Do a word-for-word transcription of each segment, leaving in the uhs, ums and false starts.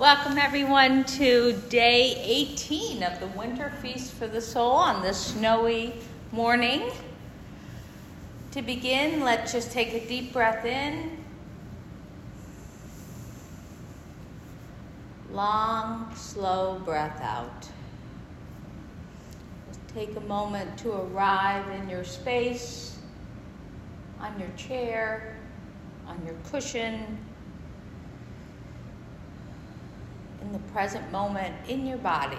Welcome everyone to day eighteen of the Winter Feast for the Soul on this snowy morning. To begin, let's just take a deep breath in. Long, slow breath out. Just take a moment to arrive in your space, on your chair, on your cushion, in the present moment, in your body.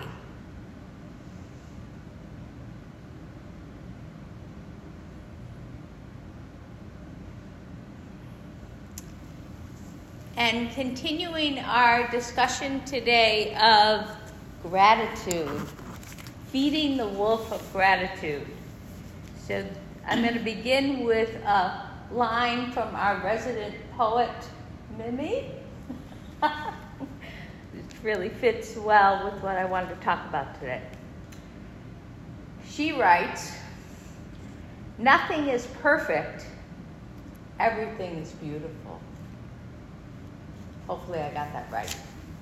And continuing our discussion today of gratitude, feeding the wolf of gratitude. So I'm going to begin with a line from our resident poet, Mimi. Really fits well with what I wanted to talk about today. She writes, "Nothing is perfect, everything is beautiful." Hopefully I got that right.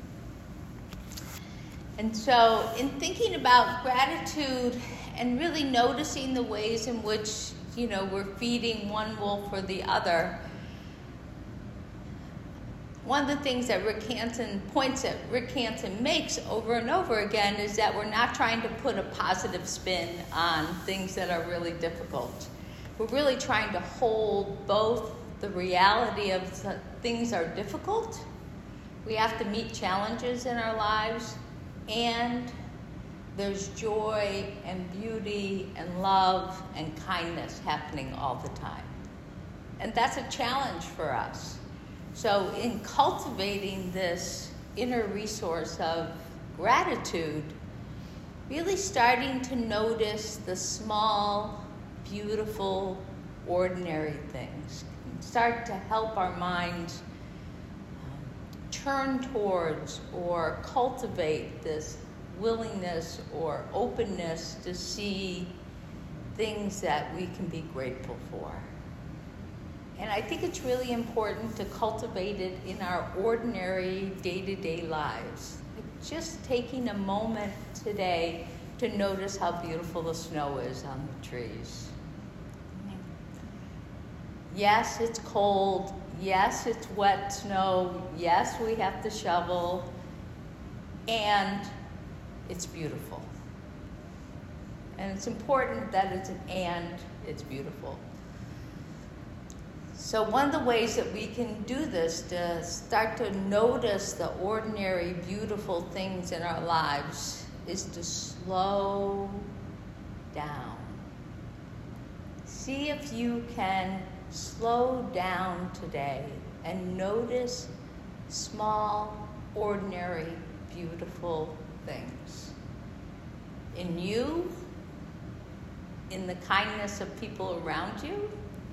And so in thinking about gratitude and really noticing the ways in which, you know, we're feeding one wolf or the other, one of the things that Rick Hanson points at, Rick Hanson makes over and over again is that we're not trying to put a positive spin on things that are really difficult. We're really trying to hold both the reality of things are difficult, we have to meet challenges in our lives, and there's joy and beauty and love and kindness happening all the time. And that's a challenge for us. So in cultivating this inner resource of gratitude, really starting to notice the small, beautiful, ordinary things, start to help our minds um, turn towards or cultivate this willingness or openness to see things that we can be grateful for. And I think it's really important to cultivate it in our ordinary day-to-day lives. Like just taking a moment today to notice how beautiful the snow is on the trees. Yes, it's cold. Yes, it's wet snow. Yes, we have to shovel. And it's beautiful. And it's important that it's an and, it's beautiful. So one of the ways that we can do this to start to notice the ordinary, beautiful things in our lives is to slow down. See if you can slow down today and notice small, ordinary, beautiful things. In you, in the kindness of people around you,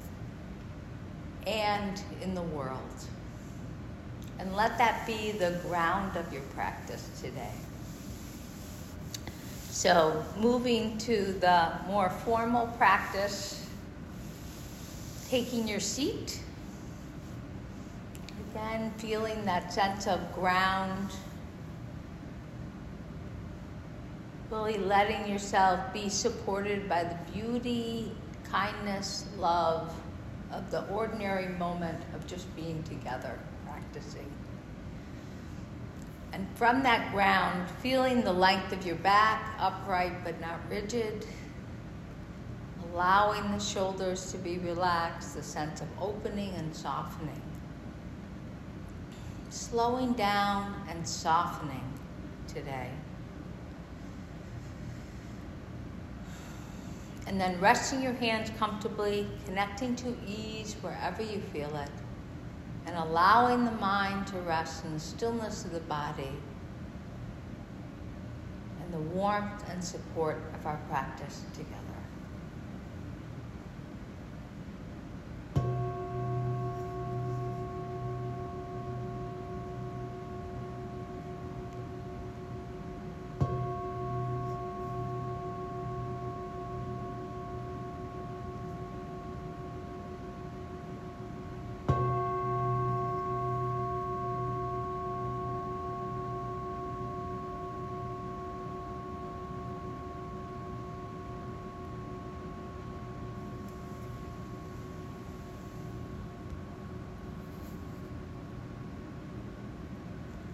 and in the world. And let that be the ground of your practice today. So moving to the more formal practice, taking your seat. Again, feeling that sense of ground. Really letting yourself be supported by the beauty, kindness, love, of the ordinary moment of just being together, practicing. And from that ground, feeling the length of your back, upright but not rigid, allowing the shoulders to be relaxed, the sense of opening and softening. Slowing down and softening today. And then resting your hands comfortably, connecting to ease wherever you feel it, and allowing the mind to rest in the stillness of the body and the warmth and support of our practice together.